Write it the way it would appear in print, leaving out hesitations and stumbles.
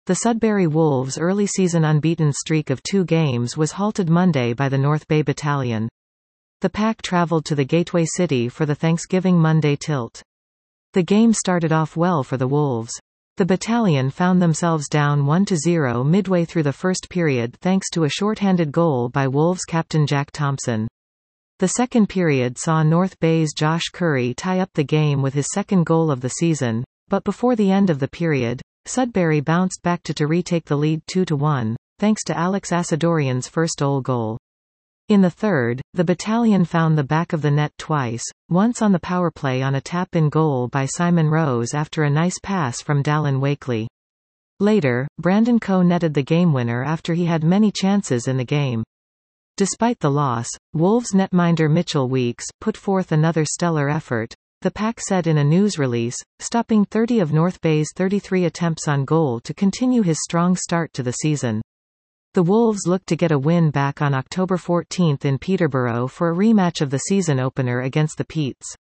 The Sudbury Wolves' early season unbeaten streak of 2 games was halted Monday by the North Bay Battalion. The pack travelled to the Gateway City for the Thanksgiving Monday tilt. The game started off well for the Wolves. The battalion found themselves down 1-0 midway through the first period thanks to a shorthanded goal by Wolves captain Jack Thompson. The second period saw North Bay's Josh Curry tie up the game with his second goal of the season, but before the end of the period, Sudbury bounced back to retake the lead 2-1, thanks to Alex Asadorian's first goal. In the third, the battalion found the back of the net twice, once on the powerplay on a tap-in goal by Simon Rose after a nice pass from Dallin Wakely. Later, Brandon Coe netted the game winner after he had many chances in the game. Despite the loss, Wolves netminder Mitchell Weeks put forth another stellar effort, the pack said in a news release, stopping 30 of North Bay's 33 attempts on goal to continue his strong start to the season. The Wolves look to get a win back on October 14 in Peterborough for a rematch of the season opener against the Peats.